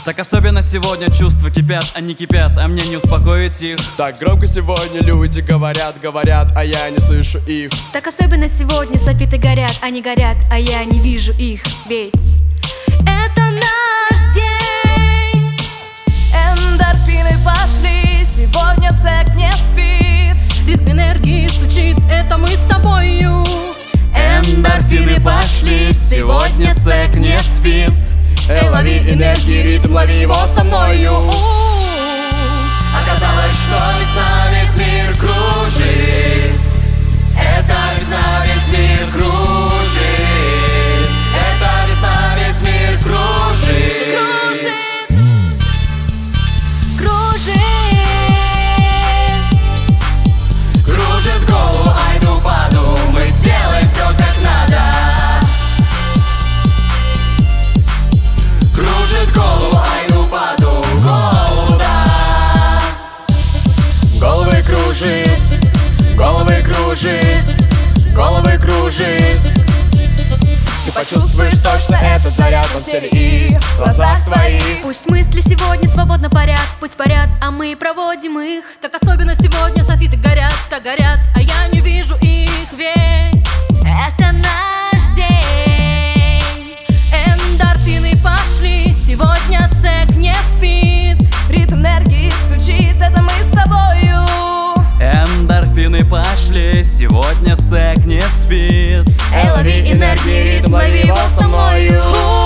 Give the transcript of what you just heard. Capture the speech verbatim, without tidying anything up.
Так особенно сегодня чувства кипят, они кипят, а мне не успокоить их. Так громко сегодня люди говорят, говорят, а я не слышу их. Так особенно сегодня софиты горят, они горят, а я не вижу их. Ведь это наш день. Эндорфины пошли, сегодня сэк не спит. Ритм энергии стучит, это мы с тобою. Эндорфины пошли, сегодня сэк не спит. Эй, лови энергии, ритм, лови его со мною. Оказалось, что весна весь мир кружит. Это весна весь мир кружит. Это весна весь мир кружит. Кружит, кружит. Кружит голову, айду паду, мы сделаем все как надо. Кружит голову, айду паду, голову, да. Головы кружит, головы кружит, головы кружит. Ты почувствуешь точно этот заряд в теле и в глазах твоих. Пусть мысли сегодня свободно парят, пусть парят, а мы проводим их. Так особенно сегодня софиты горят, так горят, а я не вижу их. Ведь это наш день. Эндорфины пошли, сегодня сэк не спит. Ритм энергии стучит, это мы с тобою. Эндорфины пошли, сегодня сэк не спит. Эй, лови энергии, ритм, лови его со мною.